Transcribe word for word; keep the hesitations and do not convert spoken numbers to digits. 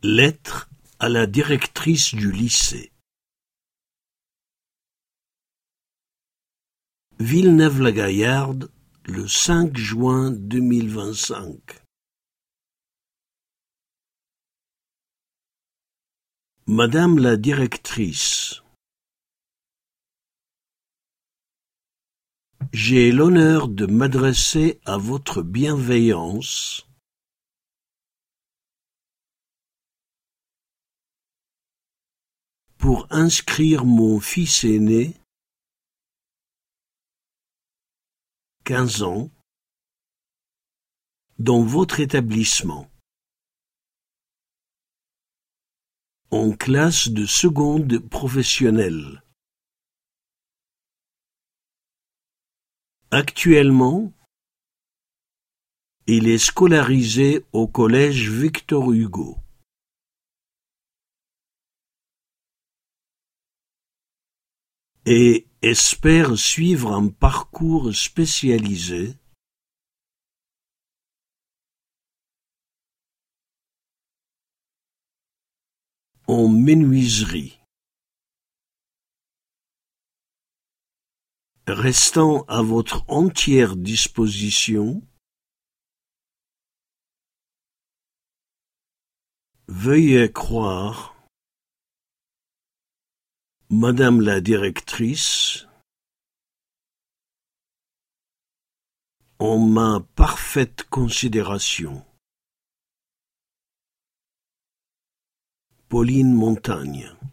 Lettre à la directrice du lycée. Villeneuve-la-Gaillarde, le cinq juin deux mille vingt-cinq. Madame la directrice, j'ai l'honneur de m'adresser à votre bienveillance pour inscrire mon fils aîné, quinze ans, dans votre établissement, en classe de seconde professionnelle. Actuellement, il est scolarisé au collège Victor Hugo. Et espère suivre un parcours spécialisé en menuiserie. Restant à votre entière disposition, veuillez croire, Madame la directrice, en ma parfaite considération. Pauline Montagne.